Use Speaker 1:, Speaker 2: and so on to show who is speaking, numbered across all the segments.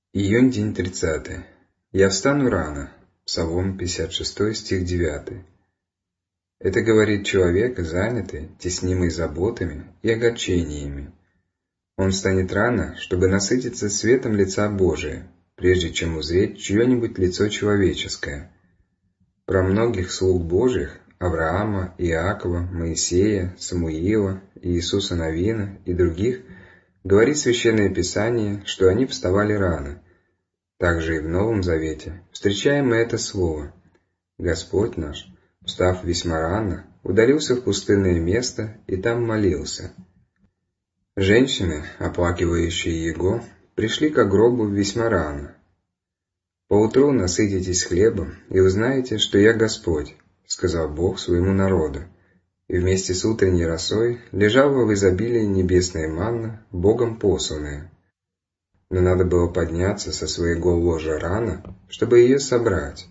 Speaker 1: Июнь, день 30. «Я встану рано». Псалом 56, стих 9. Это говорит человек, занятый, теснимый заботами и огорчениями. Он встанет рано, чтобы насытиться светом лица Божия, прежде чем узреть чье-нибудь лицо человеческое. Про многих слуг Божьих, Авраама, Иакова, Моисея, Самуила, Иисуса Навина и других, говорит Священное Писание, что они вставали рано. Также и в Новом Завете встречаем мы это слово. Господь наш, встав весьма рано, удалился в пустынное место и там молился. Женщины, оплакивающие Его, пришли к гробу весьма рано. «Поутру насытитесь хлебом и узнаете, что я Господь», — сказал Бог своему народу, и вместе с утренней росой лежала в изобилии небесная манна, Богом посланная. Но надо было подняться со своего ложа рано, чтобы ее собрать.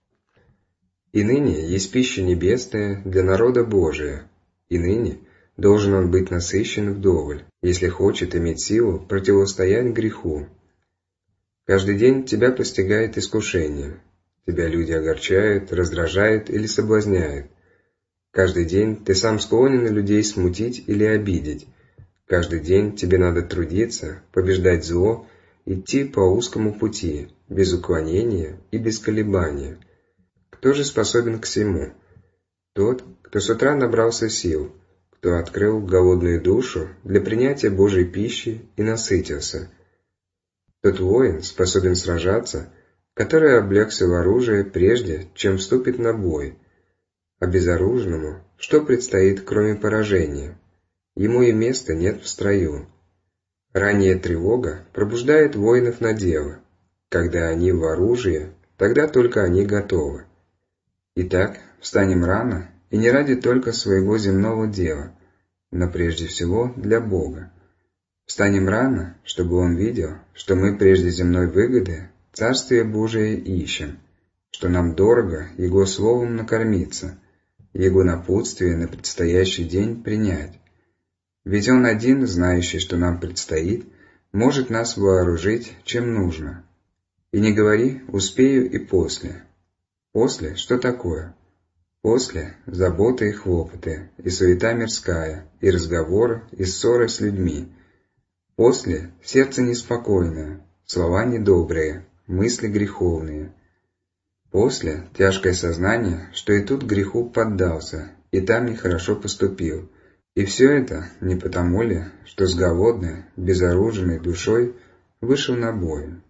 Speaker 1: И ныне есть пища небесная для народа Божия, и ныне должен он быть насыщен вдоволь, если хочет иметь силу противостоять греху. Каждый день тебя постигает искушение, тебя люди огорчают, раздражают или соблазняют. Каждый день ты сам склонен людей смутить или обидеть. Каждый день тебе надо трудиться, побеждать зло, идти по узкому пути, без уклонения и без колебания. Кто же способен к всему? Тот, кто с утра набрался сил, кто открыл голодную душу для принятия Божьей пищи и насытился. Тот воин способен сражаться, который облегся в оружие прежде, чем вступит на бой. А безоружному что предстоит, кроме поражения? Ему и места нет в строю. Ранняя тревога пробуждает воинов на дело. Когда они в оружии, тогда только они готовы. Итак, встанем рано, и не ради только своего земного дела, но прежде всего для Бога. Встанем рано, чтобы Он видел, что мы прежде земной выгоды Царствие Божие ищем, что нам дорого Его словом накормиться, Его напутствие на предстоящий день принять. Ведь Он один, знающий, что нам предстоит, может нас вооружить, чем нужно. И не говори «успею и после». После что такое? После — заботы и хлопоты, и суета мирская, и разговоры, и ссоры с людьми. После — сердце неспокойное, слова недобрые, мысли греховные. После — тяжкое сознание, что и тут греху поддался, и там нехорошо поступил. И все это не потому ли, что с голодной, безоруженной душой вышел на бой.